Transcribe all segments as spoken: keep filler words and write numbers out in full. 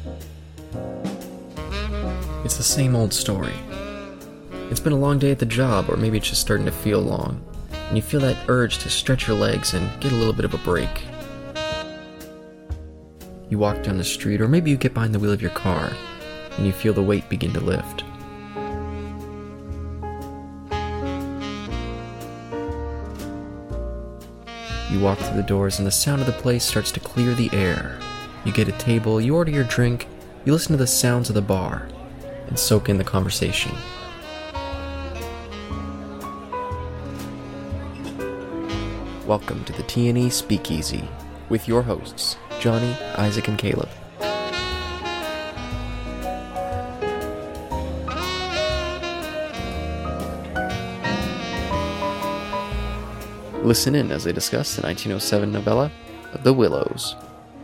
It's the same old story. It's been a long day at the job, or maybe it's just starting to feel long, and you feel that urge to stretch your legs and get a little bit of a break. You walk down the street, or maybe you get behind the wheel of your car, and you feel the weight begin to lift. You walk through the doors, and the sound of the place starts to clear the air. You get a table, you order your drink, you listen to the sounds of the bar, and soak in the conversation. Welcome to the T and E Speakeasy, with your hosts, Johnny, Isaac, and Caleb. Listen in as they discuss the nineteen oh seven novella, The Willows.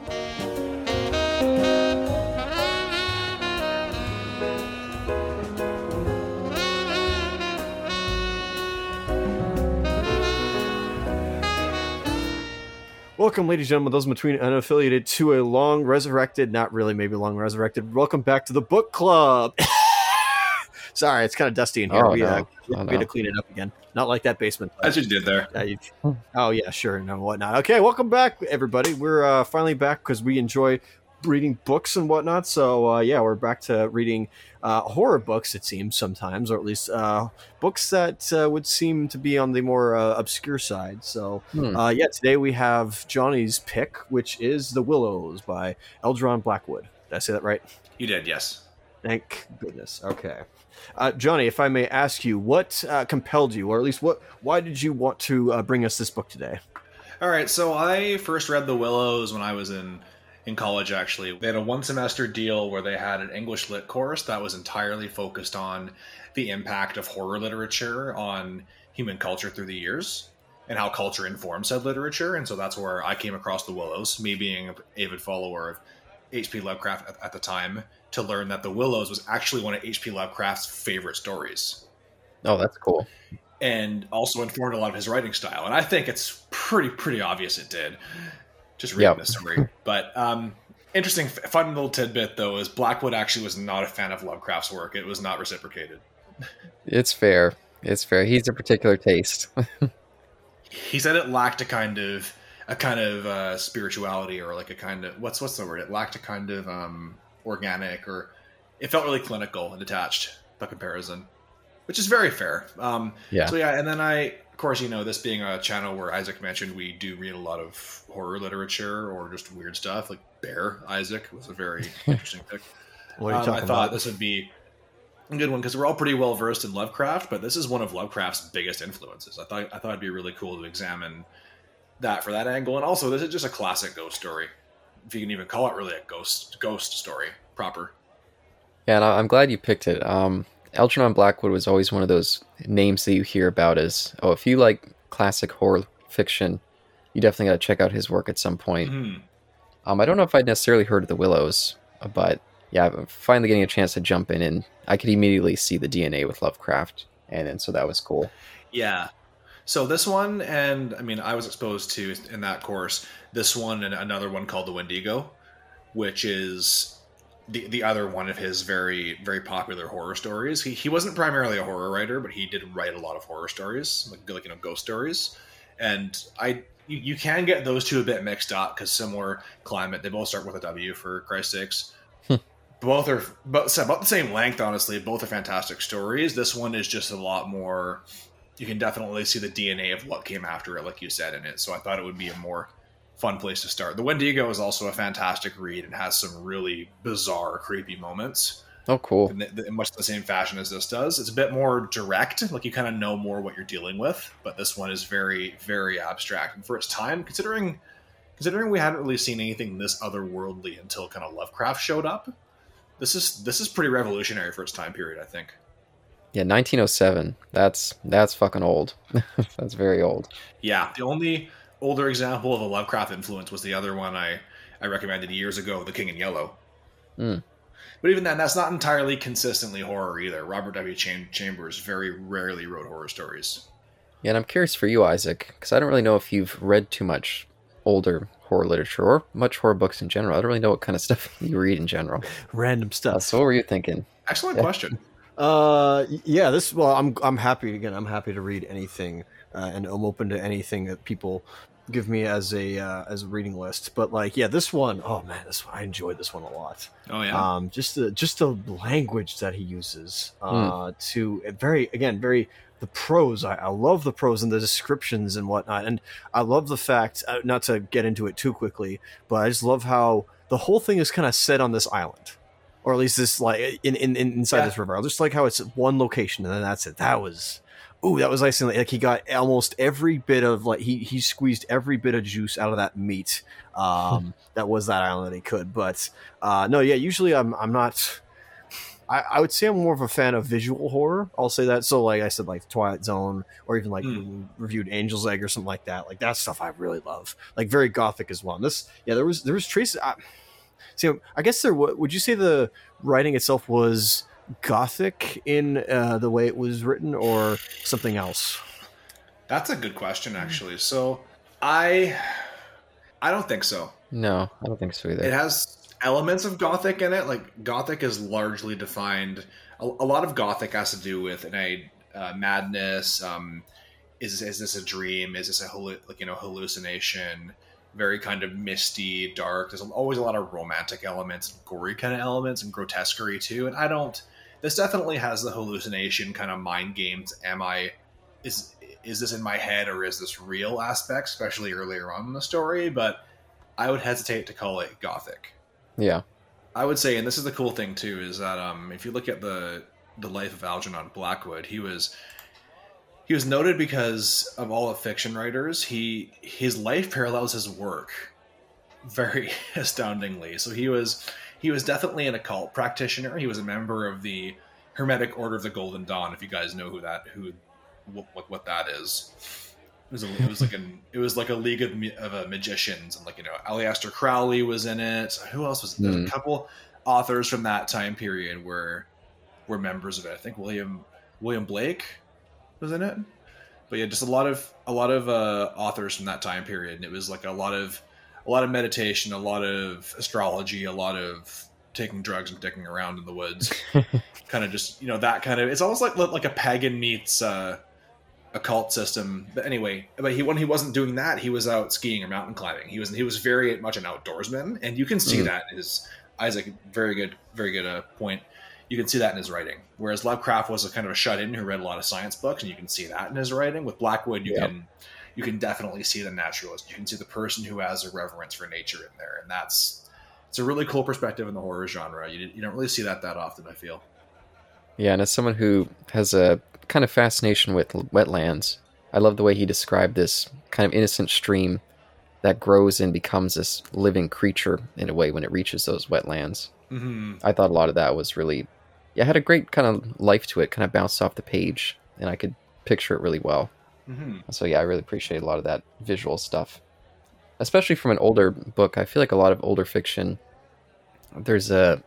Welcome, ladies and gentlemen, those in between unaffiliated, to a long resurrected, not really, maybe long resurrected. Welcome back to the book club. Sorry, it's kind of dusty in here. Oh, we no. uh, we Oh, had no. to clean it up again. Not like that basement. As you did there. Uh, you- oh, yeah, sure, and whatnot. Okay, welcome back, everybody. We're uh, finally back because we enjoy reading books and whatnot. So, uh, yeah, we're back to reading uh, horror books, it seems, sometimes, or at least uh, books that uh, would seem to be on the more uh, obscure side. So, Hmm. uh, yeah, today we have Johnny's pick, which is The Willows by Eldron Blackwood. Did I say that right? You did, yes. Thank goodness. Okay. Uh, Johnny, if I may ask you, what uh, compelled you, or at least what, why did you want to uh, bring us this book today? All right, so I first read The Willows when I was in, in college, actually. They had a one-semester deal where they had an English lit course that was entirely focused on the impact of horror literature on human culture through the years and how culture informs said literature. And so that's where I came across The Willows, me being an avid follower of H P Lovecraft at, at the time, to learn that The Willows was actually one of H P Lovecraft's favorite stories. Oh, that's cool. And also informed a lot of his writing style. And I think it's pretty, pretty obvious it did, just reading Yep. the story. But um, interesting, f- fun little tidbit, though, is Blackwood actually was not a fan of Lovecraft's work. It was not reciprocated. It's fair. It's fair. He's a particular taste. He said it lacked a kind of a kind of uh, spirituality, or like a kind of, what's what's the word? It lacked a kind of um, organic, or it felt really clinical and detached by comparison, which is very fair. Um, Yeah. So yeah, and then I, of course, you know, this being a channel where Isaac mentioned we do read a lot of horror literature or just weird stuff, like Bear Isaac was a very interesting pick. What are you Um, talking I thought about? this would be a good one because we're all pretty well versed in Lovecraft, but this is one of Lovecraft's biggest influences. I thought I thought it'd be really cool to examine that for that angle, and also this is just a classic ghost story, if you can even call it really a ghost ghost story proper. Yeah, and I- I'm glad you picked it. Um, Algernon Blackwood was always one of those names that you hear about as, oh, if you like classic horror fiction, you definitely got to check out his work at some point. Mhm. Um, I don't know if I'd necessarily heard of The Willows, but yeah, I'm finally getting a chance to jump in, and I could immediately see the D N A with Lovecraft, and, and so that was cool. Yeah. So this one, and I mean, I was exposed to in that course this one and another one called The Wendigo, which is the the other one of his very very popular horror stories. He he wasn't primarily a horror writer, but he did write a lot of horror stories, like, like you know, ghost stories. And I you, you can get those two a bit mixed up because similar climate. They both start with a W, for Christ's sakes. Both are both about the same length, honestly. Both are fantastic stories. This one is just a lot more. You can definitely see the D N A of what came after it, like you said, in it. So I thought it would be a more fun place to start. The Wendigo is also a fantastic read and has some really bizarre, creepy moments Oh, cool. in, the, in much the same fashion as this does. It's a bit more direct, like you kind of know more what you're dealing with. But this one is very, very abstract. And for its time, considering considering we hadn't really seen anything this otherworldly until kind of Lovecraft showed up, this is this is pretty revolutionary for its time period, I think. Yeah, nineteen oh seven. That's that's fucking old. That's very old. Yeah, the only older example of a Lovecraft influence was the other one I, I recommended years ago, The King in Yellow. Mm. But even then, that's not entirely consistently horror either. Robert W. Cham- Chambers very rarely wrote horror stories. Yeah, and I'm curious for you, Isaac, because I don't really know if you've read too much older horror literature or much horror books in general. I don't really know what kind of stuff you read in general. Random stuff. Uh, so what were you thinking? Excellent Yeah. question. Uh, yeah, this, well, I'm, I'm happy again. I'm happy to read anything, uh, and I'm open to anything that people give me as a, uh, as a reading list. But like, yeah, this one, oh man, this one, I enjoyed this one a lot. Oh yeah. Um, just the, just the language that he uses, uh, to very, again, very, the prose. I, I love the prose and the descriptions and whatnot. And I love the fact, uh, not to get into it too quickly, but I just love how the whole thing is kind of set on this island. Or at least this, like, in, in, in inside Yeah. this river. I just like how it's one location and then that's it. That was, ooh, that was icing. Like, he got almost every bit of, like, he he squeezed every bit of juice out of that meat. Um, that was that island that he could. But uh, no, yeah. Usually, I'm I'm not. I, I would say I'm more of a fan of visual horror. I'll say that. So, like I said, like Twilight Zone, or even like Mm. we reviewed Angel's Egg or something like that. Like that stuff, I really love. Like very gothic as well. And this, yeah, there was there was traces. I, see, I guess there. Would you say the writing itself was gothic in uh, the way it was written, or something else? That's a good question, actually. So I, I don't think so. No, I don't think so either. It has elements of gothic in it. Like gothic is largely defined. A, a lot of gothic has to do with an a uh, madness. Um, is is this a dream? Is this a hallu- like you know hallucination? Very kind of misty, dark. There's always a lot of romantic elements, gory kind of elements, and grotesquerie too. And I don't. This definitely has the hallucination kind of mind games. Am I? Is is this in my head or is this real aspect? Especially earlier on in the story, but I would hesitate to call it gothic. Yeah. I would say, and this is the cool thing too, is that um, if you look at the the life of Algernon Blackwood, he was he was noted because of all the fiction writers. He his life parallels his work very astoundingly. So he was he was definitely an occult practitioner. He was a member of the Hermetic Order of the Golden Dawn. If you guys know who that who what what, what that is. It was, a, it was like an it was like a league of of uh, magicians, and like you know Aleister Crowley was in it. Who else was there? Mm. A couple authors from that time period were were members of it. I think William William Blake was in it. But yeah, just a lot of a lot of uh, authors from that time period, and it was like a lot of a lot of meditation, a lot of astrology, a lot of taking drugs and dicking around in the woods. Kind of just you know that kind of it's almost like like a pagan meets. Uh, a cult system, but anyway, but he when he wasn't doing that, he was out skiing or mountain climbing. He was he was very much an outdoorsman, and you can see Mm. that in his Isaac. Very good, very good uh, point. You can see that in his writing. Whereas Lovecraft was a kind of a shut-in who read a lot of science books, and you can see that in his writing. With Blackwood, you Yeah. can you can definitely see the naturalist. You can see the person who has a reverence for nature in there, and that's it's a really cool perspective in the horror genre. You you don't really see that that often, I feel. Yeah, and as someone who has a kind of fascination with l- wetlands, I love the way he described this kind of innocent stream that grows and becomes this living creature in a way when it reaches those wetlands. Mm-hmm. I thought a lot of that was really, yeah, it had a great kind of life to it, kind of bounced off the page, and I could picture it really well. Mm-hmm. So yeah, I really appreciate a lot of that visual stuff, especially from an older book. I feel like a lot of older fiction, there's a,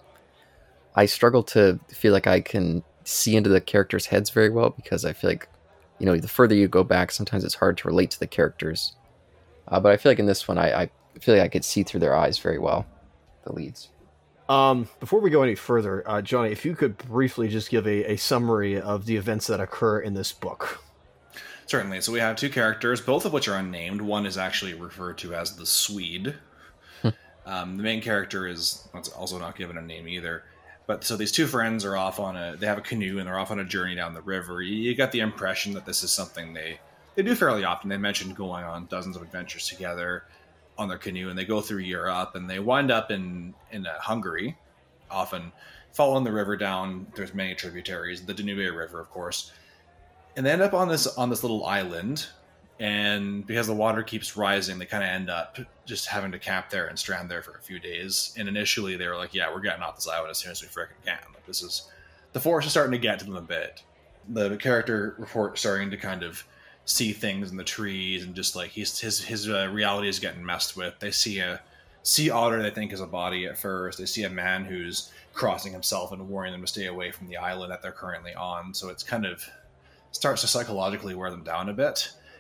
I struggle to feel like I can see into the characters' heads very well because I feel like, you know, the further you go back, sometimes it's hard to relate to the characters. Uh, but I feel like in this one, I, I feel like I could see through their eyes very well, the leads. Um, before we go any further, uh, Johnny, if you could briefly just give a, a summary of the events that occur in this book. Certainly. So we have two characters, both of which are unnamed. One is actually referred to as the Swede. um, the main character is also not given a name either. But so these two friends are off on a, they have a canoe and they're off on a journey down the river. You, you get the impression that this is something they, they do fairly often. They mentioned going on dozens of adventures together on their canoe, and they go through Europe and they wind up in, in uh, Hungary, often following the river down. There's many tributaries, the Danube River, of course. And they end up on this, on this little island. And because the water keeps rising, they kind of end up just having to camp there and strand there for a few days. And initially they were like, yeah, we're getting off this island as soon as we freaking can. Like, this is, the forest is starting to get to them a bit. The character report starting to kind of see things in the trees, and just like he's, his, his uh, reality is getting messed with. They see a sea otter they think is a body at first. They see a man who's crossing himself and warning them to stay away from the island that they're currently on. So it's kind of starts to psychologically wear them down a bit.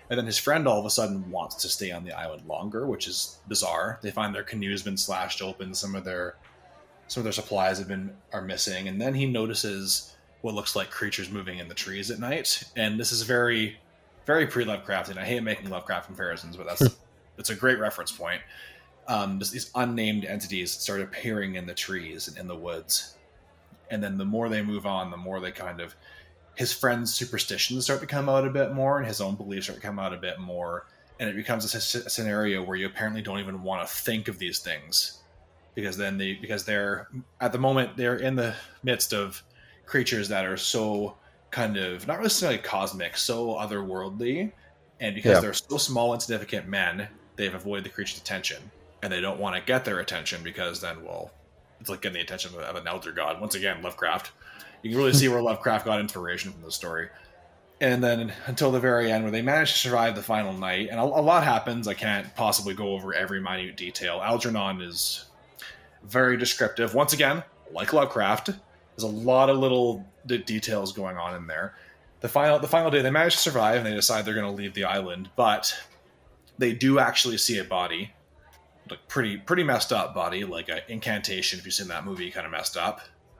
And then his friend all of a sudden wants to stay on the island longer, which is bizarre. They find their canoe's been slashed open, some of their some of their supplies have been are missing, and then he notices what looks like creatures moving in the trees at night. And this is very, very pre-Lovecraftian. I hate making Lovecraft comparisons, but that's it's a great reference point. Um, just these unnamed entities start appearing in the trees and in the woods, and then the more they move on, the more they kind of his friend's superstitions start to come out a bit more, and his own beliefs start to come out a bit more, and it becomes a, a scenario where you apparently don't even want to think of these things, because then they because they're at the moment they're in the midst of creatures that are so kind of not necessarily cosmic, so otherworldly, and because yeah. they're so small, insignificant men, they've avoided the creature's attention, and they don't want to get their attention because then, well, it's like getting the attention of an elder god. Once again, Lovecraft. You can really see where Lovecraft got inspiration from the story. And then until the very end, where they manage to survive the final night, and a, a lot happens. I can't possibly go over every minute detail. Algernon is very descriptive. Once again, like Lovecraft, there's a lot of little d- details going on in there. The final, the final day, they manage to survive, and they decide they're going to leave the island. But they do actually see a body, like pretty, pretty messed up body, like an incantation. If you've seen that movie, kind of messed up.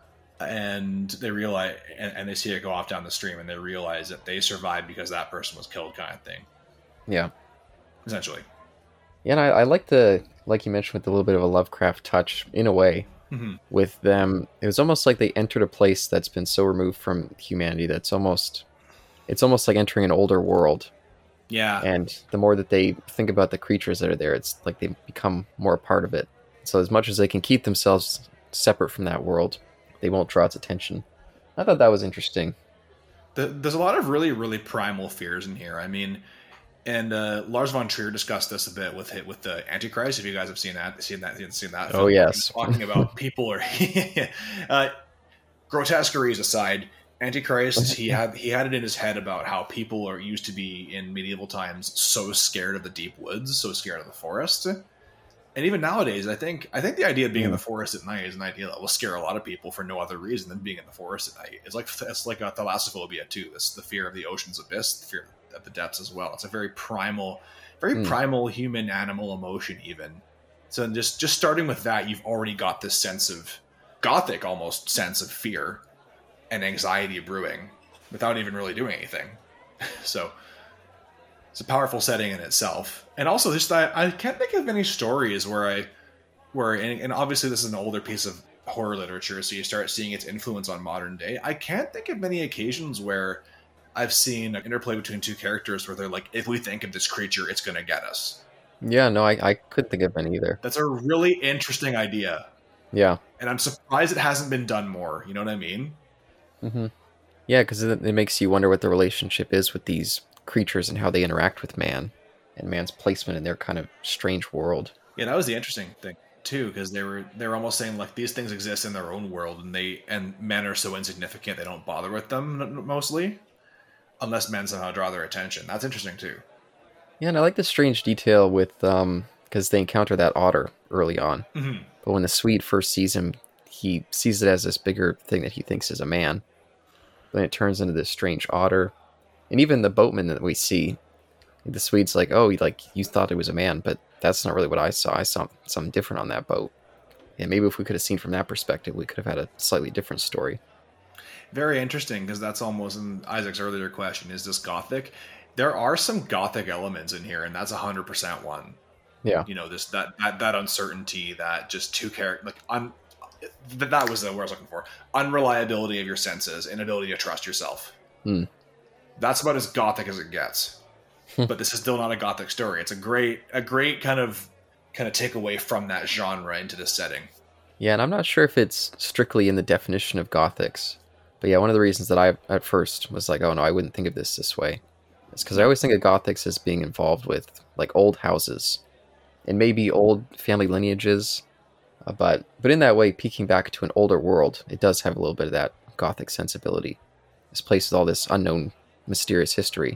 And they realize, and, and they see it go off down the stream, and they realize that they survived because that person was killed, kind of thing. Yeah, essentially. Yeah, and I, I like the, like you mentioned, with a little bit of a Lovecraft touch in a way. Mm-hmm. With them, it was almost like they entered a place that's been so removed from humanity that's almost, it's almost like entering an older world. Yeah. And the more that they think about the creatures that are there, it's like they become more a part of it. So as much as they can keep themselves separate from that world, they won't draw its attention. I thought that was interesting. The, there's a lot of really, really primal fears in here. I mean, and uh, Lars von Trier discussed this a bit with it with the Antichrist. If you guys have seen that, seen that, seen that. Oh yes, talking about people are uh, grotesqueries aside. Antichrist, he had he had it in his head about how people are used to be in medieval times so scared of the deep woods, so scared of the forest. And even nowadays, I think I think the idea of being mm. in the forest at night is an idea that will scare a lot of people for no other reason than being in the forest at night. It's like it's like a thalassophobia too. This the fear of the ocean's abyss, the fear of the depths as well. It's a very primal, very mm. primal human animal emotion even. So just just starting with that, you've already got this sense of gothic almost sense of fear and anxiety brewing without even really doing anything. So it's a powerful setting in itself. And also just that I can't think of any stories where I where and, and obviously this is an older piece of horror literature, so you start seeing its influence on modern day. I can't think of many occasions where I've seen an interplay between two characters where they're like, if we think of this creature, it's gonna get us. Yeah, no, I, I couldn't think of any either. That's a really interesting idea. Yeah. And I'm surprised it hasn't been done more, you know what I mean? Mm-hmm. Yeah, because it, it makes you wonder what the relationship is with these creatures and how they interact with man and man's placement in their kind of strange world. Yeah, that was the interesting thing too, because they were they were almost saying like these things exist in their own world, and they and men are so insignificant they don't bother with them mostly, unless men somehow draw their attention. That's interesting too. Yeah, and I like the strange detail with um because they encounter that otter early on, mm-hmm. but when the Swede first sees him, he sees it as this bigger thing that he thinks is a man. Then it turns into this strange otter. And even the boatman that we see, the Swede's like, oh, like you thought it was a man, but that's not really what I saw. I saw something different on that boat. And maybe if we could have seen from that perspective, we could have had a slightly different story. Very interesting, because that's almost in Isaac's earlier question, is this gothic? There are some gothic elements in here, and that's one hundred percent one. Yeah. You know, this that that, that uncertainty, that just two characters, like, un, that, that was the word I was looking for. Unreliability of your senses, inability to trust yourself. Hmm. That's about as gothic as it gets. But this is still not a gothic story. It's a great, a great kind of, kind of takeaway from that genre into this setting. Yeah, and I'm not sure if it's strictly in the definition of gothics. But yeah, one of the reasons that I at first was like, oh no, I wouldn't think of this this way. It's because I always think of gothics as being involved with like old houses and maybe old family lineages. Uh, but but in that way, peeking back to an older world, it does have a little bit of that gothic sensibility. This place with all this unknown, mysterious history.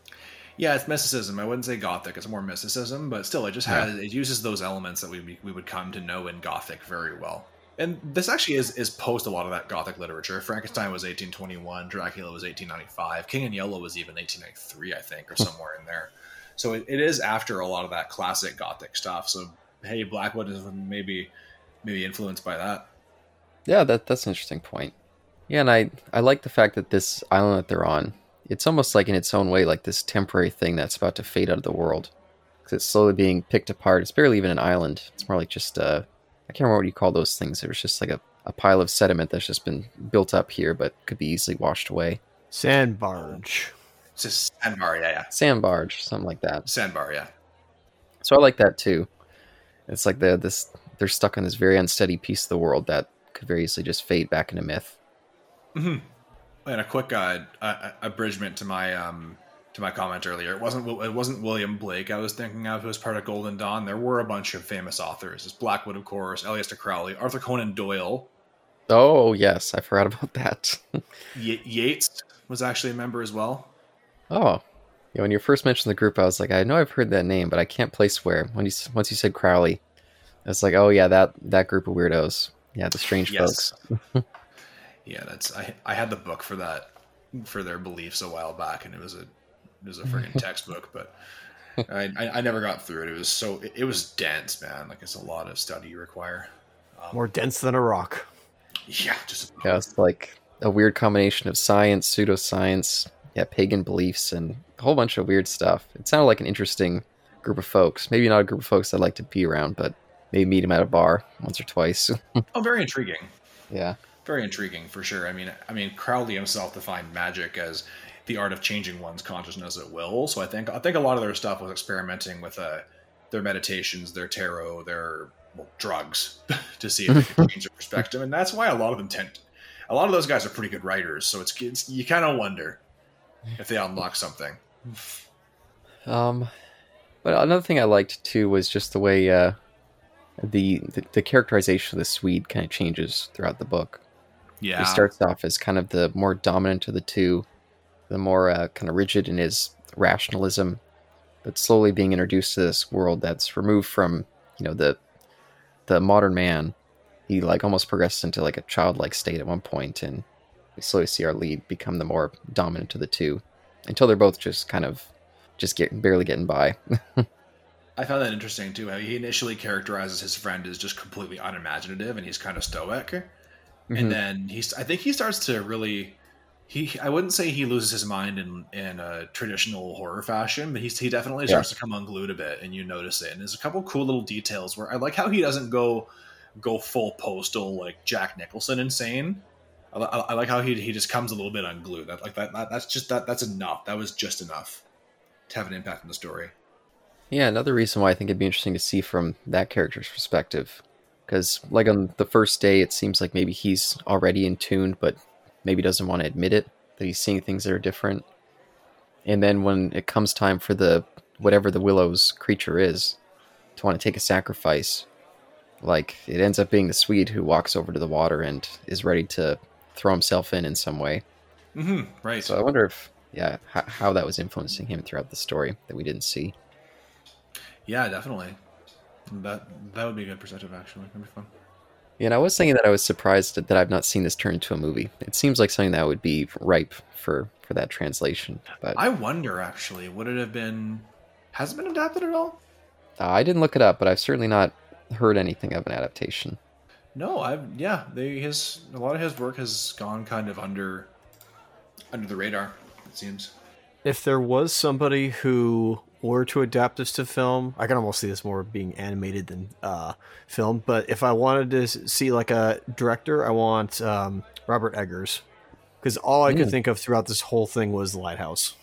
Yeah, it's mysticism. I wouldn't say gothic; it's more mysticism, but still, it just has yeah. it uses those elements that we we would come to know in gothic very well. And this actually is is post a lot of that Gothic literature. Frankenstein was eighteen twenty-one, Dracula was eighteen ninety-five, King in Yellow was even eighteen ninety-three, I think, or somewhere in there. So it, it is after a lot of that classic Gothic stuff. So hey, Blackwood is maybe maybe influenced by that. Yeah, that that's an interesting point. Yeah, and I, I like the fact that this island that they're on, it's almost like in its own way, like this temporary thing that's about to fade out of the world. Because it's slowly being picked apart. It's barely even an island. It's more like just, uh, I can't remember what you call those things. It was just like a, a pile of sediment that's just been built up here, but could be easily washed away. Sand barge. It's just sandbar, yeah, yeah. Sand barge, something like that. Sandbar, yeah. So I like that too. It's like the this they're stuck on this very unsteady piece of the world that could very easily just fade back into myth. Mm-hmm. And a quick uh, uh, abridgment to my um, to my comment earlier. It wasn't it wasn't William Blake I was thinking of, who was part of Golden Dawn. There were a bunch of famous authors. It's Blackwood, of course, Aleister Crowley, Arthur Conan Doyle. Oh yes, I forgot about that. Ye- Yeats was actually a member as well. Oh, yeah. When you first mentioned the group, I was like, I know I've heard that name, but I can't place where. When you once you said Crowley, I was like, oh yeah, that that group of weirdos. Yeah, the strange Yes. folks. Yeah, that's I. I had the book for that for their beliefs a while back, and it was a it was a freaking textbook, but I, I I never got through it. It was so it, it was dense, man. Like it's a lot of study you require. Um, More dense than a rock. Yeah, just Yeah, it's like a weird combination of science, pseudoscience, yeah, pagan beliefs, and a whole bunch of weird stuff. It sounded like an interesting group of folks. Maybe not a group of folks I'd like to be around, but maybe meet them at a bar once or twice. oh, very intriguing. Yeah. Very intriguing for sure. I mean, I mean, Crowley himself defined magic as the art of changing one's consciousness at will. So I think I think a lot of their stuff was experimenting with uh, their meditations, their tarot, their well, drugs to see if they could change their perspective. And that's why a lot of them tend. A lot of those guys are pretty good writers. So it's, it's you kind of wonder if they unlock something. Um, but another thing I liked too was just the way uh, the, the the characterization of the Swede kind of changes throughout the book. Yeah, He starts off as kind of the more dominant of the two, the more uh, kind of rigid in his rationalism, but slowly being introduced to this world that's removed from, you know, the the modern man. He like almost progresses into like a childlike state at one point, and we slowly see our lead become the more dominant of the two, until they're both just kind of just get barely getting by. I found that interesting too. How he initially characterizes his friend as just completely unimaginative, and he's kind of stoic. Mhm. And then he's, I think he starts to really, he, I wouldn't say he loses his mind in, in a traditional horror fashion, but he's, he definitely starts Yeah. to come unglued a bit, and you notice it. And there's a couple cool little details where I like how he doesn't go, go full postal, like Jack Nicholson insane. I, I, I like how he, he just comes a little bit unglued. That, like that, that, that's just, that, that's enough. That was just enough to have an impact on the story. Yeah, another reason why I think it'd be interesting to see from that character's perspective. Because, like, on the first day, it seems like maybe he's already in tune, but maybe doesn't want to admit it, that he's seeing things that are different. And then when it comes time for the, whatever the Willow's creature is, to want to take a sacrifice, like, it ends up being the Swede who walks over to the water and is ready to throw himself in in some way. Mm-hmm, right. So I wonder if, yeah, h- how that was influencing him throughout the story that we didn't see. Yeah, definitely. That that would be a good perspective, actually. That'd be fun. Yeah, and I was thinking that I was surprised that I've not seen this turn into a movie. It seems like something that would be ripe for, for that translation. But I wonder, actually, would it have been... Has it been adapted at all? uh, I didn't look it up, but I've certainly not heard anything of an adaptation. No, I've... Yeah, they, his a lot of his work has gone kind of under under the radar, it seems. If there was somebody who were to adapt this to film, I can almost see this more being animated than uh, film. But if I wanted to see like a director, I want um, Robert Eggers, because all I could Mm. think of throughout this whole thing was The Lighthouse.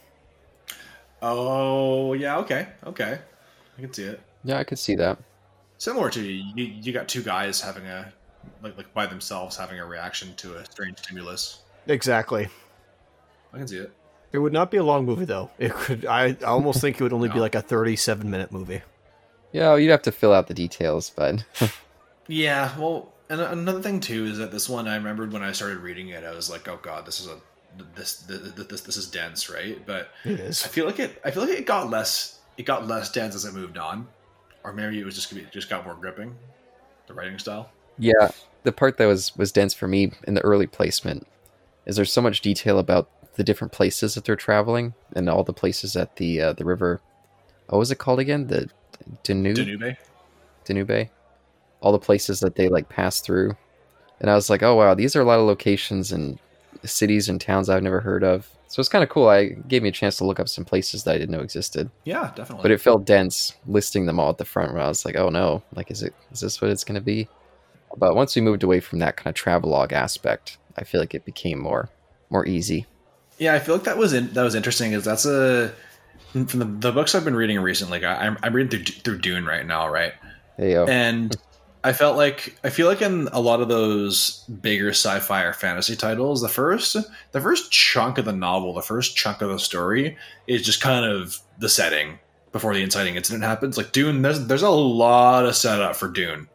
Oh, yeah, okay, okay. I can see it. Yeah, I could see that. Similar to you, you got two guys having a... Like, like by themselves having a reaction to a strange stimulus. Exactly. I can see it. It would not be a long movie though. It could. I, I almost think it would only be No. like a thirty-seven minute movie. Yeah, you'd have to fill out the details, but Yeah, well, and another thing too is that this one I remembered when I started reading it, I was like, "Oh God, this is a this this this, this is dense, right?" But It is. I feel like it. I feel like it got less. It got less dense as it moved on, or maybe it was just just got more gripping, the writing style. yeah, the part that was was dense for me in the early placement is there's so much detail about the different places that they're traveling and all the places at the uh, the river. What was it called again? The Danube. Danube. Danube. All the places that they like pass through, and I was like, oh wow, these are a lot of locations and cities and towns I've never heard of. So it's kind of cool. I gave me a chance to look up some places that I didn't know existed. Yeah, definitely. But it felt dense listing them all at the front where I was like, oh no, like is it is this what it's going to be? But once we moved away from that kind of travelogue aspect, I feel like it became more more easy. Yeah, I feel like that was in, that was interesting. Is that's a from the, the books I've been reading recently. I, I'm I'm reading through through Dune right now, right? There you go. And I felt like I feel like in a lot of those bigger sci-fi or fantasy titles, the first the first chunk of the novel, the first chunk of the story is just kind of the setting before the inciting incident happens. Like Dune, there's there's a lot of setup for Dune,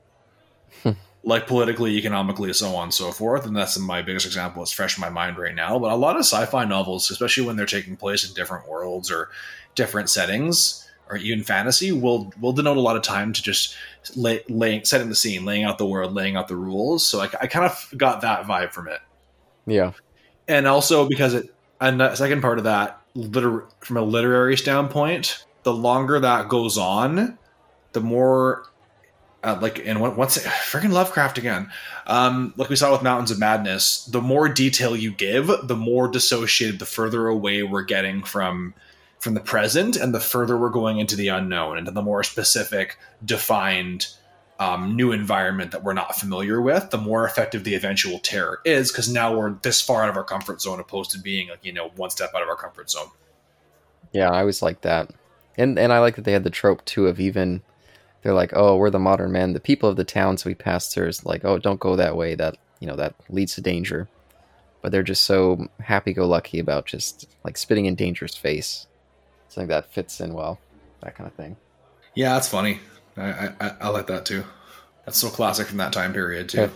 like politically, economically, so on and so forth. And that's my biggest example. It's fresh in my mind right now. But a lot of sci-fi novels, especially when they're taking place in different worlds or different settings, or even fantasy, will will denote a lot of time to just lay, laying setting the scene, laying out the world, laying out the rules. So I, I kind of got that vibe from it. Yeah, and also because it, and the second part of that, liter, from a literary standpoint, the longer that goes on, the more uh, like and once freaking Lovecraft again, um, like we saw with Mountains of Madness, the more detail you give, the more dissociated, the further away we're getting from. from the present, and the further we're going into the unknown, into the more specific, defined, um, new environment that we're not familiar with, the more effective the eventual terror is, because now we're this far out of our comfort zone opposed to being, like, you know, one step out of our comfort zone. Yeah, I always like that. And and I like that they had the trope, too, of even, they're like, oh, we're the modern men. The people of the towns we pass through is like, oh, don't go that way. That, you know, that leads to danger. But they're just so happy-go-lucky about just, like, spitting in danger's face. Something that fits in well, that kind of thing. Yeah, that's funny. I, I I like that too. That's so classic from that time period too.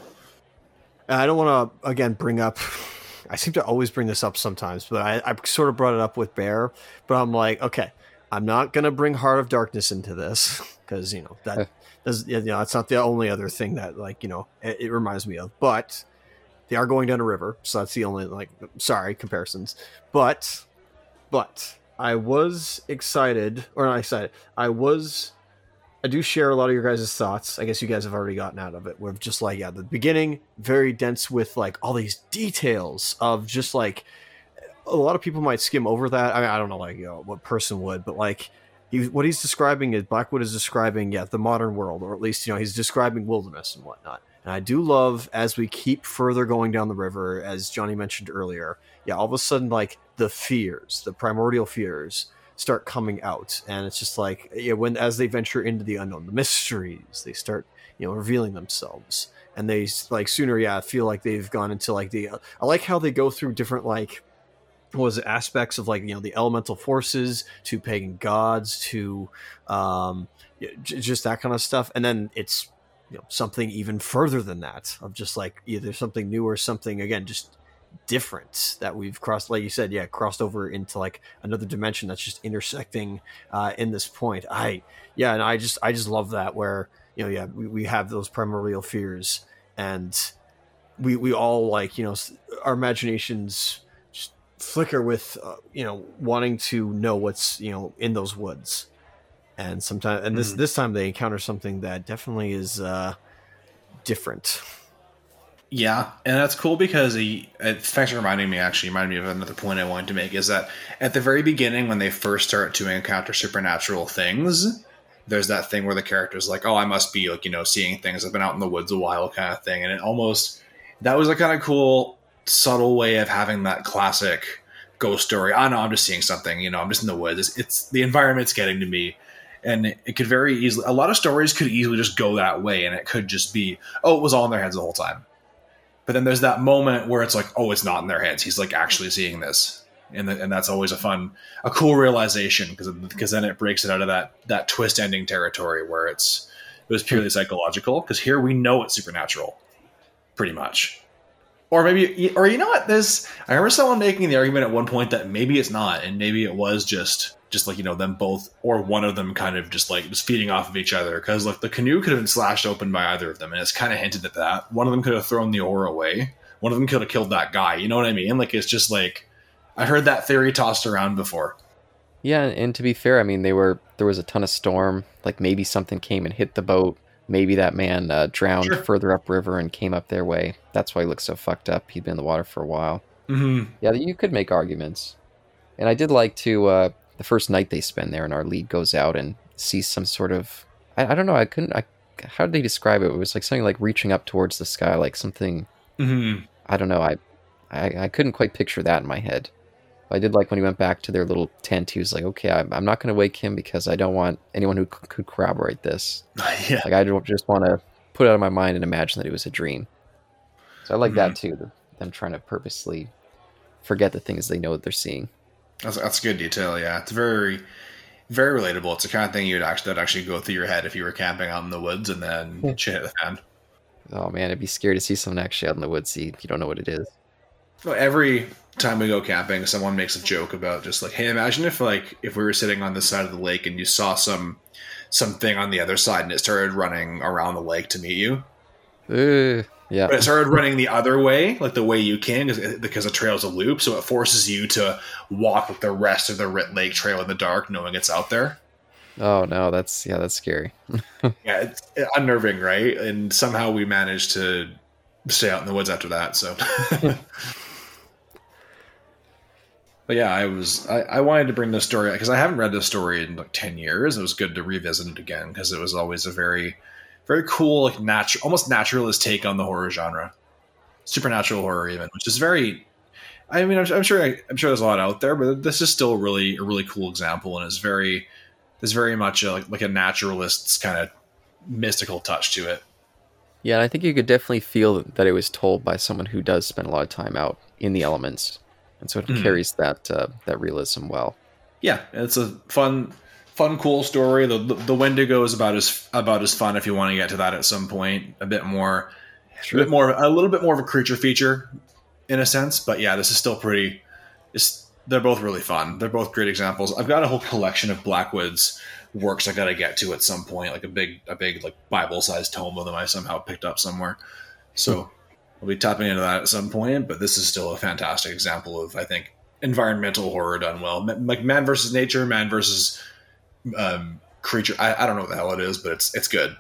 I don't want to again bring up. I seem to always bring this up sometimes, but I, I sort of brought it up with Bear. But I'm like, okay, I'm not gonna bring Heart of Darkness into this because you know that does you know it's not the only other thing that like you know it, it reminds me of. But they are going down a river, so that's the only like sorry comparisons. But but. I was excited, or not excited. I was, I do share a lot of your guys' thoughts. I guess you guys have already gotten out of it. We're just like, yeah, the beginning, very dense with like all these details of just like, a lot of people might skim over that. I mean, I don't know, like, you know, what person would, but like, he, what he's describing is, Blackwood is describing, yeah, the modern world, or at least, you know, he's describing wilderness and whatnot. And I do love, as we keep further going down the river, as Johnny mentioned earlier, yeah, all of a sudden, like, the fears, the primordial fears, start coming out. And it's just like, yeah, when as they venture into the unknown, the mysteries, they start, you know, revealing themselves. And they, like, sooner, yeah, feel like they've gone into, like, the... I like how they go through different, like, what was it, aspects of, like, you know, the elemental forces, to pagan gods, to um, j- just that kind of stuff. And then it's, you know, something even further than that, of just, like, either something new or something, again, just different that we've crossed, like you said, yeah, crossed over into like another dimension that's just intersecting uh in this point. I yeah and I just I just love that, where you know yeah we, we have those primordial fears, and we we all, like, you know, our imaginations just flicker with uh, you know wanting to know what's, you know, in those woods. And sometimes and this mm. this time they encounter something that definitely is uh different. Yeah, and that's cool because he, thanks for reminding me, actually, reminded me of another point I wanted to make, is that at the very beginning, when they first start to encounter supernatural things, there's that thing where the character's like, oh, I must be, like, you know, seeing things. I've been out in the woods a while kind of thing. And it almost, that was a kind of cool, subtle way of having that classic ghost story. I know I'm just seeing something, you know, I'm just in the woods. It's, it's the environment's getting to me. And it, it could very easily, a lot of stories could easily just go that way. And it could just be, oh, it was all in their heads the whole time. But then there's that moment where it's like, oh, it's not in their heads. He's like actually seeing this. And the, and that's always a fun, a cool realization, because because then it breaks it out of that that twist ending territory where it's it was purely psychological. Because here we know it's supernatural, pretty much. Or maybe, or you know what? This I remember someone making the argument at one point that maybe it's not, and maybe it was just just like, you know, them both or one of them kind of just like just feeding off of each other, because like the canoe could have been slashed open by either of them, and it's kind of hinted at that. One of them could have thrown the oar away. One of them could have killed that guy. You know what I mean? Like, it's just like, I heard that theory tossed around before. Yeah, and to be fair, I mean, they were there was a ton of storm. Like, maybe something came and hit the boat. Maybe that man uh, drowned sure. further upriver and came up their way. That's why he looks so fucked up. He'd been in the water for a while. Mm-hmm. Yeah, you could make arguments. And I did like to, uh, the first night they spend there, and our lead goes out and sees some sort of, I, I don't know, I couldn't, I, how did they describe it? It was like something like reaching up towards the sky, like something, mm-hmm. I don't know, I, I, I couldn't quite picture that in my head. I did like when he went back to their little tent, he was like, okay, I'm, I'm not going to wake him because I don't want anyone who c- could corroborate this. Yeah. Like, I don't just want to put it out of my mind and imagine that it was a dream. So I like mm-hmm. that too, the, them trying to purposely forget the things they know that they're seeing. That's, that's good detail, yeah. It's very, very relatable. It's the kind of thing you'd actually, that'd actually go through your head if you were camping out in the woods and then yeah. shit hit the fan. Oh man, it'd be scary to see someone actually out in the woods, see, you don't know what it is. Well, every time we go camping, someone makes a joke about just like, hey, imagine if like if we were sitting on this side of the lake and you saw some something on the other side and it started running around the lake to meet you. Uh, yeah. But it started running the other way, like the way you can, because the trail's a loop, so it forces you to walk with the rest of the lake trail in the dark, knowing it's out there. Oh no, that's yeah, that's scary. Yeah, it's unnerving, right? And somehow we managed to stay out in the woods after that. So, but yeah, I was I, I wanted to bring this story because I haven't read this story in like ten years. It was good to revisit it again because it was always a very, very cool, like natural, almost naturalist take on the horror genre, supernatural horror even, which is very. I mean, I'm, I'm sure I, I'm sure there's a lot out there, but this is still really a really cool example, and it's very. There's very much a, like, like a naturalist's kind of mystical touch to it. Yeah, and I think you could definitely feel that it was told by someone who does spend a lot of time out in the elements, and so it mm. carries that uh, that realism well. Yeah, it's a fun, fun, cool story. The, the the Wendigo is about as about as fun if you want to get to that at some point. A bit more, sure. a bit more, a little bit more of a creature feature, in a sense. But yeah, this is still pretty. It's, They're both really fun. They're both great examples. I've got a whole collection of Blackwood's works I got to get to at some point, like a big, a big like Bible-sized tome of them I somehow picked up somewhere. So I'll be tapping into that at some point. But this is still a fantastic example of, I think, environmental horror done well. Like man versus nature, man versus um, creature. I, I don't know what the hell it is, but it's it's good.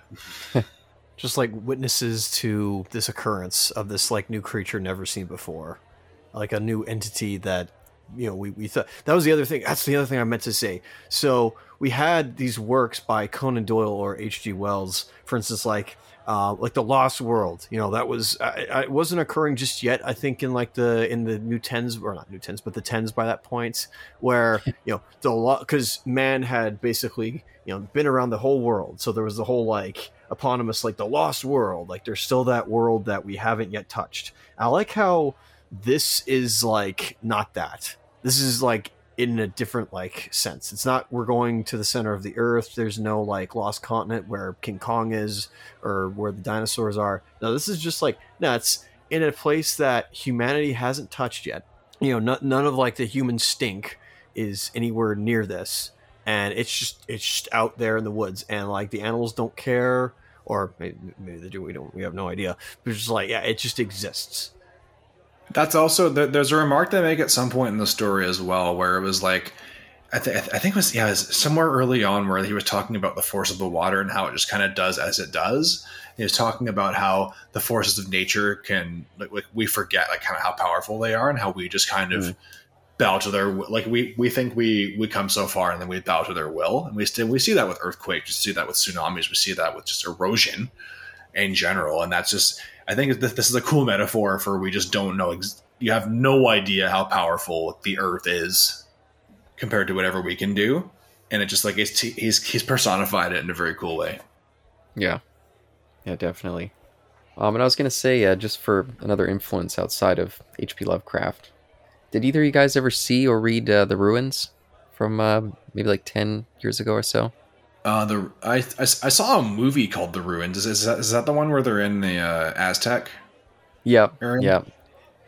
Just like witnesses to this occurrence of this like new creature never seen before, like a new entity that. You know, we, we thought that was the other thing. That's the other thing I meant to say. So we had these works by Conan Doyle or H G Wells, for instance, like uh, like The Lost World. You know, that was I, I, it wasn't occurring just yet. I think in like the in the new tens or not new tens, but the tens by that point, where you know the lot because man had basically you know been around the whole world. So there was the whole like eponymous like the Lost World. Like there's still that world that we haven't yet touched. I like how. This is like not that. This is like in a different like sense. It's not we're going to the center of the earth. There's no like lost continent where King Kong is or where the dinosaurs are. No, this is just like no, it's in a place that humanity hasn't touched yet. You know, not, none of like the human stink is anywhere near this, and it's just it's just out there in the woods, and like the animals don't care, or maybe, maybe they do. We don't. We have no idea. But it's just like yeah, it just exists. That's also there's a remark they make at some point in the story as well, where it was like, I, th- I think it was yeah, it was somewhere early on where he was talking about the force of the water and how it just kind of does as it does. He was talking about how the forces of nature can like, like we forget like kind of how powerful they are and how we just kind of mm. bow to their like we we think we we come so far and then we bow to their will, and we still we see that with earthquakes, we see that with tsunamis, we see that with just erosion in general, and that's just. I think this is a cool metaphor for we just don't know. Ex- you have no idea how powerful the Earth is compared to whatever we can do, and it just like it's t- he's he's personified it in a very cool way. Yeah, yeah, definitely. Um, and I was gonna say, uh, just for another influence outside of H P Lovecraft, did either of you guys ever see or read uh, The Ruins from uh, maybe like ten years ago or so? Uh, the I, I, I saw a movie called The Ruins. Is, is that is that the one where they're in the uh, Aztec? Yeah, area? yeah.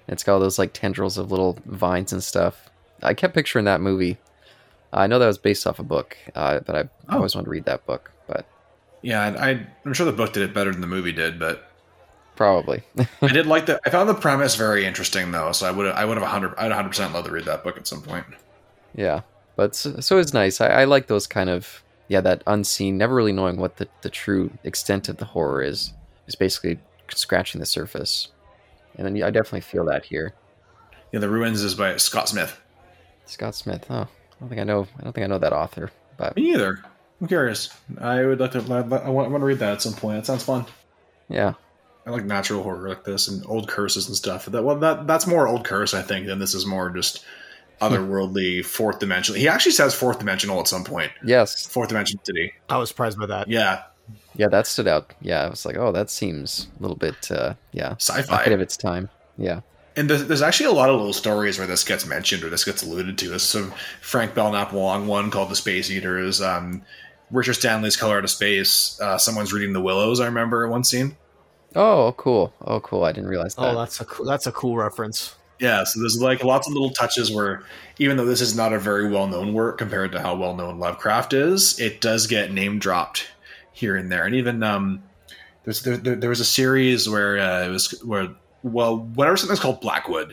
It's got all those like tendrils of little vines and stuff. I kept picturing that movie. I know that was based off a book, uh, but I, oh. I always wanted to read that book. But yeah, I, I'm sure the book did it better than the movie did, but probably. I did like the. I found the premise very interesting, though. So I would I would have hundred I'd hundred percent love to read that book at some point. Yeah, but so, so it's nice. I, I like those kind of yeah that unseen, never really knowing what the, the true extent of the horror is. Is basically scratching the surface, and then yeah, I definitely feel that here. Yeah, The Ruins is by Scott Smith. Scott Smith. Oh, I don't think I know. I don't think I know that author. But me either. I'm curious. I would like to. I want, I want to read that at some point. That sounds fun. Yeah. I like natural horror like this and old curses and stuff. That well, that that's more old curse, I think, than this is more just otherworldly, fourth dimensional. He actually says fourth dimensional at some point. Yes, fourth dimension city. I was surprised by that. Yeah, yeah, that stood out. Yeah, I was like, oh, that seems a little bit, uh, yeah, sci-fi ahead of its time. Yeah, and there's, there's actually a lot of little stories where this gets mentioned or this gets alluded to. There's some Frank Belknap Wong one called The Space Eaters. Um, Richard Stanley's Color Out of Space. Uh, someone's reading The Willows. I remember one scene. Oh, cool! Oh, cool! I didn't realize that. Oh, that's a cool, that's a cool reference. Yeah, so there's like lots of little touches where, even though this is not a very well-known work compared to how well-known Lovecraft is, it does get name dropped here and there. And even um, there's there, there, there was a series where uh, it was where well, whenever something's called Blackwood,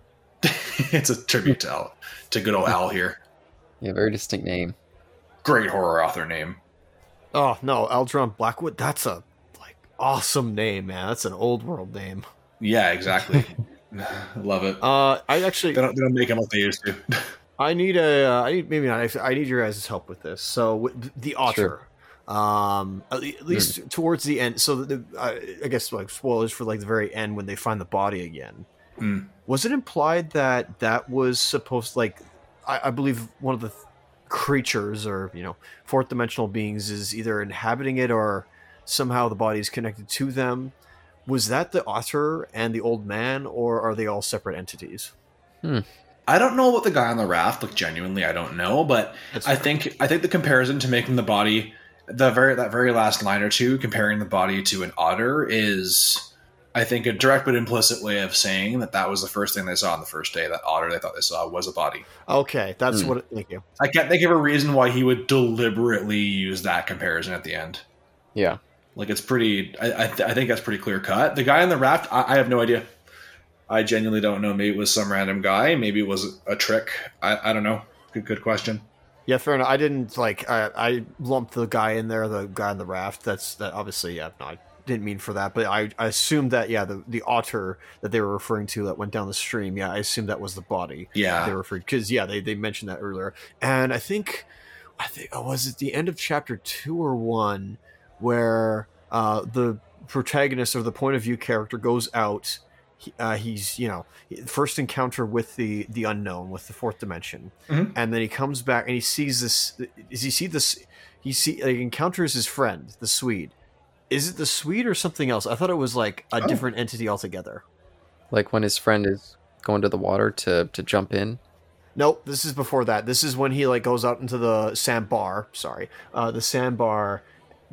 it's a tribute to Al, to good old Al here. Yeah, very distinct name. Great horror author name. Oh no, Eldron Blackwood. That's a awesome name, man. That's an old world name. Yeah, exactly. Love it. Uh, I actually they don't, they don't make them like they used to. I need a. Uh, I need maybe not. I need your guys' help with this. So the Otter, sure. um, at least mm. towards the end. So the, uh, I guess like spoilers for like the very end when they find the body again. Mm. Was it implied that that was supposed like I, I believe one of the th- creatures or you know fourth dimensional beings is either inhabiting it or somehow the body is connected to them. Was that the Otter and the old man, or are they all separate entities? Hmm. I don't know about the guy on the raft. Like genuinely, I don't know. But That's I fair. think I think the comparison to making the body, the very that very last line or two, comparing the body to an otter is, I think, a direct but implicit way of saying that that was the first thing they saw on the first day. That otter they thought they saw was a body. Okay, that's hmm. what. It, thank you. I can't think of a reason why he would deliberately use that comparison at the end. Yeah. Like it's pretty, I I, th- I think that's pretty clear cut. The guy on the raft, I, I have no idea. I genuinely don't know. Maybe it was some random guy. Maybe it was a trick. I, I don't know. Good good question. Yeah, fair enough. I didn't like. I, I lumped the guy in there, the guy on the raft. That's that. Obviously, yeah. No, I didn't mean for that, but I, I assumed that yeah, the the otter that they were referring to that went down the stream. Yeah, I assumed that was the body. Yeah, they referred because yeah, they they mentioned that earlier, and I think, I think oh, was it the end of chapter two or one? Where uh, the protagonist or the point of view character goes out, he, uh, he's you know first encounter with the the unknown, with the fourth dimension, mm-hmm. and then he comes back and he sees this. Does he see this? He see like, encounters his friend, the Swede. Is it the Swede or something else? I thought it was like a oh. different entity altogether. Like when his friend is going to the water to to jump in. Nope, this is before that. This is when he like goes out into the sandbar. Sorry, uh, the sandbar.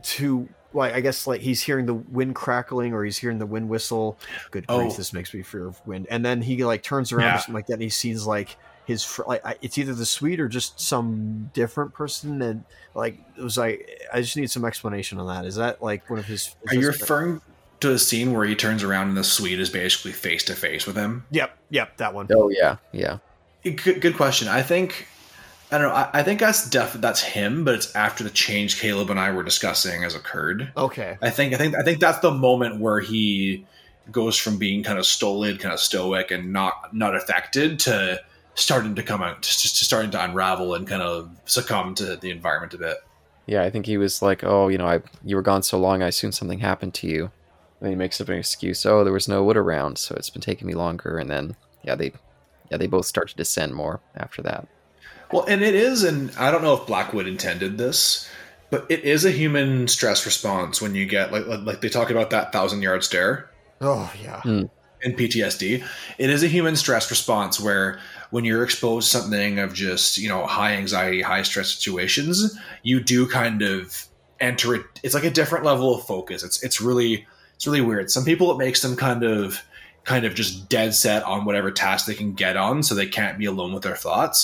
To like, I guess like he's hearing the wind crackling or he's hearing the wind whistle. Good grief, oh. This makes me fear of wind. And then he like turns around yeah. or something like that, and he sees like his fr- like it's either the Swede or just some different person. And like it was like I just need some explanation on that. Is that like one of his? Are you referring to a scene where he turns around and the Swede is basically face to face with him? Yep, yep, that one. Oh yeah, yeah. Good, good question. I think. I don't know. I, I think that's def- that's him, but it's after the change Caleb and I were discussing has occurred. Okay. I think I think I think that's the moment where he goes from being kind of stolid, kind of stoic, and not not affected to starting to come out, just to starting to unravel and kind of succumb to the environment a bit. Yeah, I think he was like, "Oh, you know, I you were gone so long, I assumed something happened to you." And he makes up an excuse. Oh, there was no wood around, so it's been taking me longer. And then yeah, they yeah they both start to descend more after that. Well, and it is, and I don't know if Blackwood intended this, but it is a human stress response when you get, like, like they talk about that thousand yard stare. Oh, yeah. Mm. In P T S D. It is a human stress response where when you're exposed to something of just, you know, high anxiety, high stress situations, you do kind of enter it. It's like a different level of focus. It's, it's really, it's really weird. Some people, it makes them kind of kind of just dead set on whatever task they can get on, so they can't be alone with their thoughts.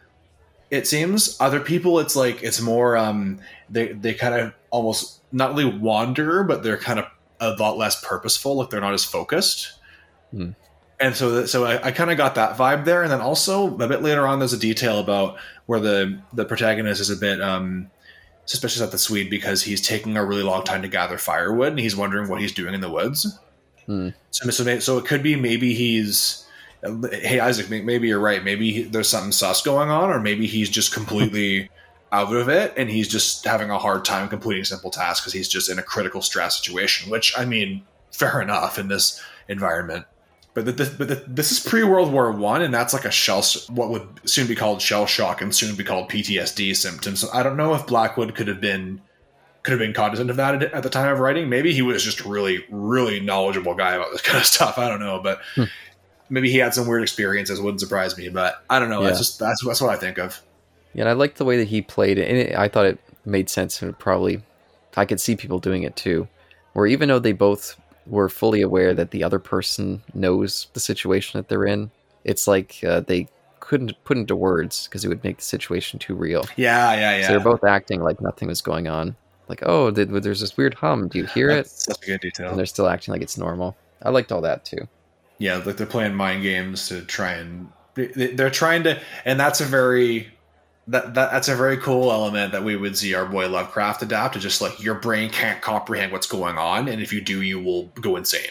It seems other people, it's like it's more um, they they kind of almost not really wander, but they're kind of a lot less purposeful. Like they're not as focused. Hmm. And so, so I, I kind of got that vibe there. And then also a bit later on, there's a detail about where the, the protagonist is a bit um, suspicious at the Swede because he's taking a really long time to gather firewood, and he's wondering what he's doing in the woods. Hmm. So, so, so it could be maybe he's, hey Isaac, maybe you're right. Maybe he, there's something sus going on, or maybe he's just completely out of it, and he's just having a hard time completing simple tasks because he's just in a critical stress situation. Which, I mean, fair enough in this environment. But, the, the, but the, this is pre-World War One, and that's like a shell, what would soon be called shell shock and soon be called P T S D symptoms. So I don't know if Blackwood could have been could have been cognizant of that at the time of writing. Maybe he was just really, really knowledgeable guy about this kind of stuff. I don't know, but hmm. maybe he had some weird experiences. Wouldn't surprise me, but I don't know. Yeah. That's just that's that's what I think of. Yeah, and I like the way that he played it, and it, I thought it made sense, and probably I could see people doing it too, where even though they both were fully aware that the other person knows the situation that they're in, it's like uh, they couldn't put into words because it would make the situation too real. Yeah, yeah, yeah. So they're both acting like nothing was going on. Like, oh, did, there's this weird hum. Do you hear That's it? Such a good detail. And they're still acting like it's normal. I liked all that too. Yeah, like they're playing mind games to try and they're trying to, and that's a very that, that that's a very cool element that we would see our boy Lovecraft adapt to. Just like your brain can't comprehend what's going on, and if you do, you will go insane.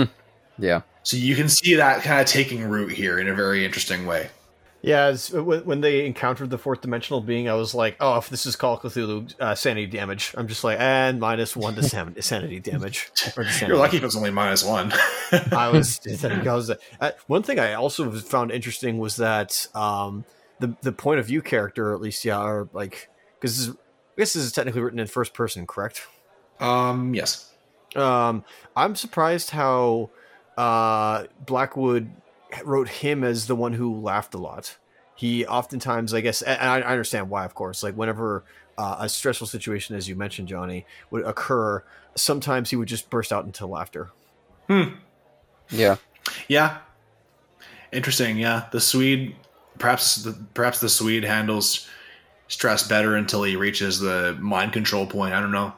Yeah. So you can see that kind of taking root here in a very interesting way. Yeah, as, when they encountered the fourth dimensional being, I was like, oh, if this is Call of Cthulhu, uh, sanity damage. I'm just like, and minus one to san- sanity damage. Or sanity. You're lucky if it's only minus one. I was, I was uh, one thing I also found interesting was that um, the the point of view character, at least, yeah, or like, because I guess this is technically written in first person, correct? Um, yes. Um, I'm surprised how uh, Blackwood wrote him as the one who laughed a lot. He oftentimes, I guess, and I understand why, of course, like whenever uh, a stressful situation, as you mentioned, Johnny, would occur, sometimes he would just burst out into laughter. Hmm. Yeah. Yeah. Interesting. Yeah. The Swede, perhaps the, perhaps the Swede handles stress better until he reaches the mind control point. I don't know.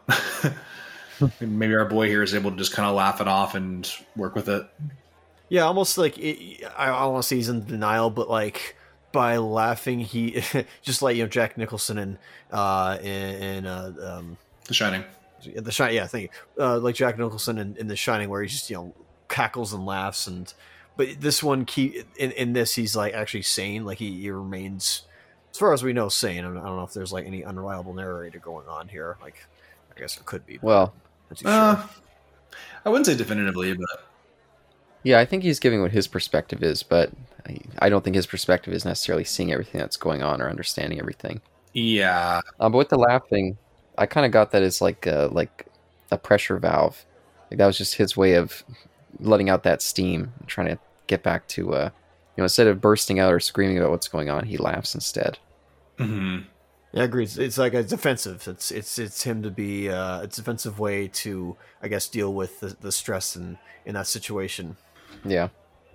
Maybe our boy here is able to just kind of laugh it off and work with it. Yeah, almost like it, I don't want to say he's in denial, but like by laughing, he just like, you know, Jack Nicholson in uh, in, in uh, um, The Shining. The Shining, yeah, thank you. Uh, like Jack Nicholson in, in The Shining, where he just, you know, cackles and laughs, and but this one, key in, in this, he's like actually sane. Like he, he remains, as far as we know, sane. I don't know if there's like any unreliable narrator going on here. Like, I guess there could be. Well, uh, sure. I wouldn't say definitively, but. Yeah, I think he's giving what his perspective is, but I don't think his perspective is necessarily seeing everything that's going on or understanding everything. Yeah. Um, but with the laughing, I kind of got that as like a, like a pressure valve. Like that was just his way of letting out that steam, trying to get back to, uh, you know, instead of bursting out or screaming about what's going on, he laughs instead. Mm-hmm. Yeah, I agree. It's, it's like it's defensive. It's it's it's him to be uh, it's a defensive way to, I guess, deal with the, the stress in, in that situation. Yeah.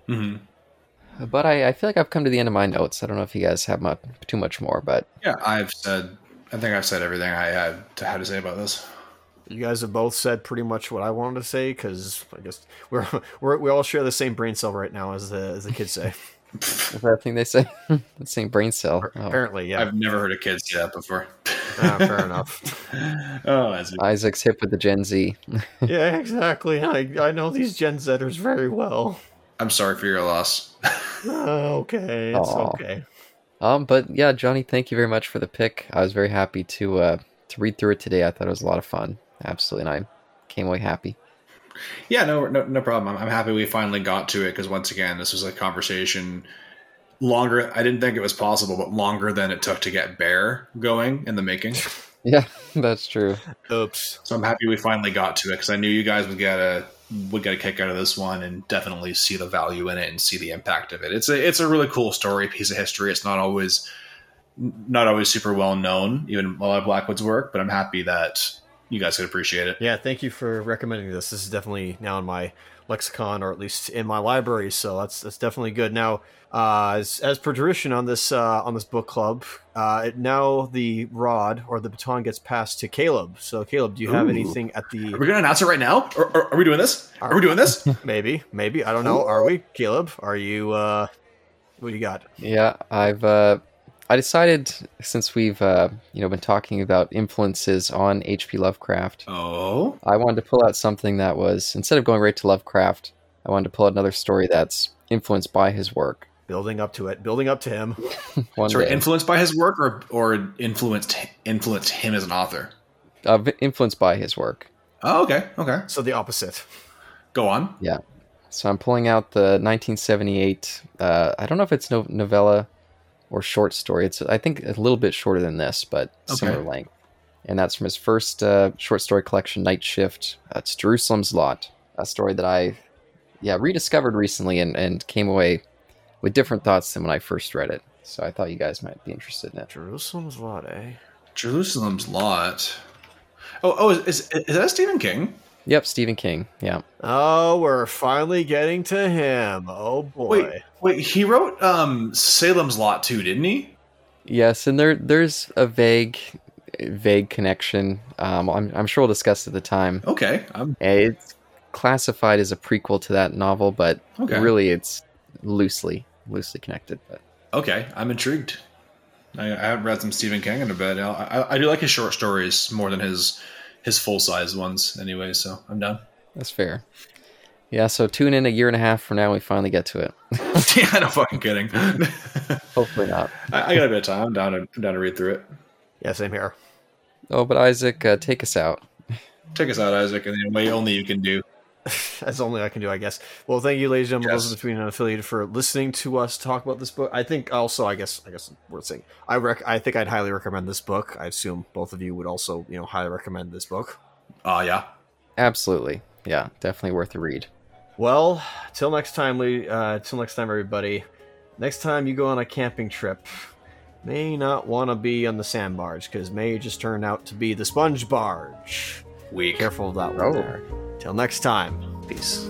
Mm-hmm. But I, I feel like I've come to the end of my notes. I don't know if you guys have much, too much more, but yeah, I've said. I think I've said everything I had to, had to say about this. You guys have both said pretty much what I wanted to say, because I guess we're, we're we all share the same brain cell right now, as the as the kids say. Is that thing they say? The same brain cell. Oh. Apparently, yeah. I've never heard a kid say that before. Ah, fair enough. Oh, that's Isaac's hip with the Gen Z. Yeah, exactly. I I know these Gen Zers very well. I'm sorry for your loss. uh, okay, it's Aww. okay. Um, but yeah, Johnny, thank you very much for the pick. I was very happy to uh, to read through it today. I thought it was a lot of fun. Absolutely, and I came away happy. Yeah, no, no, no problem. I'm, I'm happy we finally got to it, because once again, this was a conversation longer. I didn't think it was possible, but longer than it took to get Bear going in the making. Yeah, that's true. Oops. So I'm happy we finally got to it, because I knew you guys would get a would get a kick out of this one and definitely see the value in it and see the impact of it. It's a it's a really cool story, piece of history. It's not always not always super well known, even a lot of Blackwood's work, but I'm happy that you guys could appreciate it. Yeah, thank you for recommending this. This is definitely now on my lexicon, or at least in my library. So that's that's definitely good. Now, uh, as, as per tradition on this uh, on this book club, uh, it, now the rod or the baton gets passed to Caleb. So, Caleb, do you have Ooh. anything at the? Are we going to announce it right now? Or, or, are we doing this? Are, are we doing this? Maybe, maybe I don't know. Are we, Caleb? Are you? Uh, what do you got? Yeah, I've uh, I decided, since we've uh, you know been talking about influences on H P Lovecraft, Oh, I wanted to pull out something that was, instead of going right to Lovecraft, I wanted to pull out another story that's influenced by his work. Building up to it, building up to him. One sorry, day. influenced by his work, or or influenced influenced him as an author? Uh, v- influenced by his work. Oh, okay, okay. So the opposite. Go on. Yeah. So I'm pulling out the nineteen seventy-eight. Uh, I don't know if it's no- novella or short story. It's I think a little bit shorter than this, but Okay. similar length. And that's from his first uh, short story collection, Night Shift. That's Jerusalem's Lot, a story that I, yeah, rediscovered recently and, and came away with different thoughts than when I first read it. So I thought you guys might be interested in it. Jerusalem's Lot, eh? Jerusalem's Lot. Oh, oh, is is, is that Stephen King? Yep, Stephen King. Yeah. Oh, we're finally getting to him. Oh boy. Wait, wait. He wrote um, Salem's Lot too, didn't he? Yes, and there there's a vague vague connection. Um, I'm I'm sure we'll discuss it at the time. Okay. I'm, It's classified as a prequel to that novel, but Okay. really it's loosely loosely connected. But okay. I'm intrigued. I, I haven't read some Stephen King in a bit. I, I, I do like his short stories more than his his full size ones, anyway. So I'm done. that's fair. Yeah, so tune in a year and a half from now. We finally get to it. Yeah, no fucking kidding. Hopefully not. I, I got a bit of time. I'm down to I'm down to read through it. Yeah, same here. Oh, but Isaac, uh, take us out. Take us out, Isaac, in the way only you can do. That's only I can do, I guess. Well, thank you, ladies and gentlemen, Yes. those between unaffiliated, for listening to us talk about this book. I think also, I guess, I guess worth saying, I rec- I think I'd highly recommend this book. I assume both of you would also, you know, highly recommend this book. Oh yeah. Absolutely. Yeah, definitely worth a read. Well, till next time, we uh, till next time, everybody. Next time you go on a camping trip, may not want to be on the sand barge because may just turn out to be the sponge barge. Weak. Careful of that one Oh. there. Till next time, peace.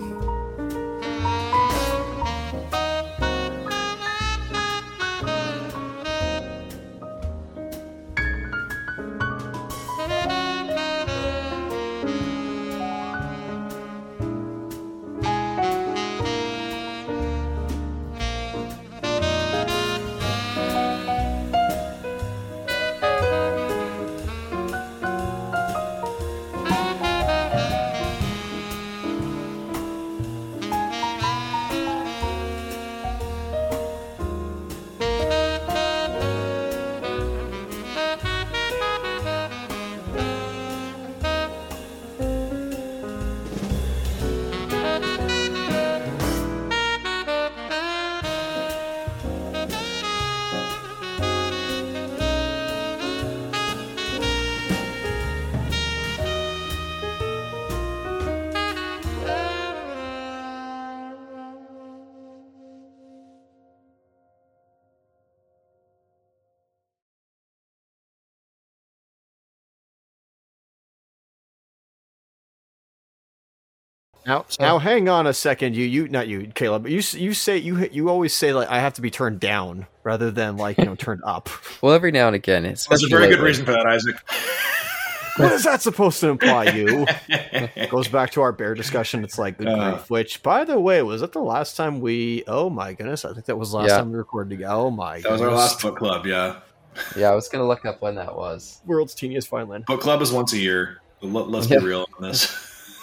Now, now, hang on a second. You, you, not you, Caleb. You, you say you, you always say like I have to be turned down rather than like you know turned up. Well, every now and again, it's There's a very good reason for that, Isaac. What is that supposed to imply? You goes back to our bear discussion. It's like good Uh. grief. Which, by the way, was that the last time we? Oh my goodness! I think that was the last Yeah. time we recorded together. Oh my! That was our goodness. last book club. Yeah, Yeah, I was gonna look up when that was. World's teeniest Vineland. book club is once a year. Let, let's Yeah. be real on this.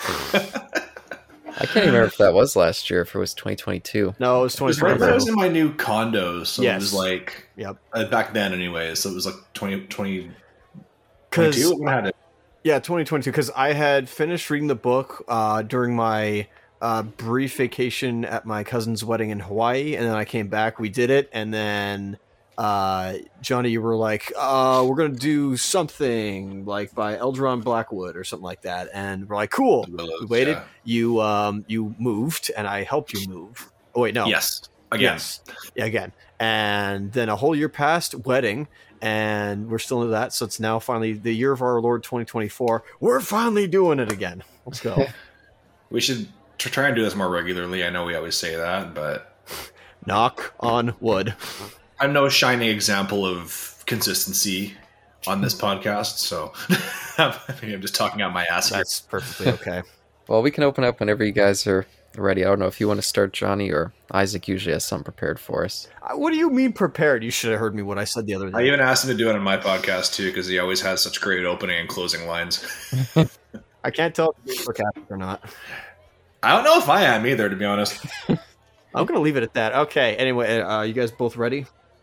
I can't even remember if that was last year, if it was twenty twenty-two. No, it was It twenty was, right- twenty. I was in my new condo, so Yes. it was like Yep. uh, back then, anyway. So it was like twenty, twenty, Because twenty-two. When I had it. yeah, twenty twenty-two. Because I had finished reading the book uh, during my uh, brief vacation at my cousin's wedding in Hawaii, and then I came back. We did it, and then uh, Johnny, you were like, uh, "We're gonna do something like by Eldron Blackwood or something like that," and we're like, "Cool." Willows, We waited. yeah. You um, you moved, and I helped you move. Oh wait, no. Yes, again. Yes. Yeah, again. And then a whole year passed, wedding, and we're still into that. So it's now finally the year of our Lord twenty twenty-four. We're finally doing it again. Let's go. We should to try and do this more regularly. I know we always say that, but knock on wood. I'm no shining example of consistency on this podcast, so I think I'm just talking out my ass here. That's perfectly okay. Well, we can open up whenever you guys are ready. I don't know if you want to start, Johnny, or Isaac usually has something prepared for us. Uh, What do you mean prepared? You should have heard me what I said the other I day. even asked him to do it on my podcast too, because he always has such great opening and closing lines. I can't tell if you're sarcastic or not. I don't know if I am either, to be honest. I'm going to leave it at that. Okay. Anyway, uh, you guys both ready?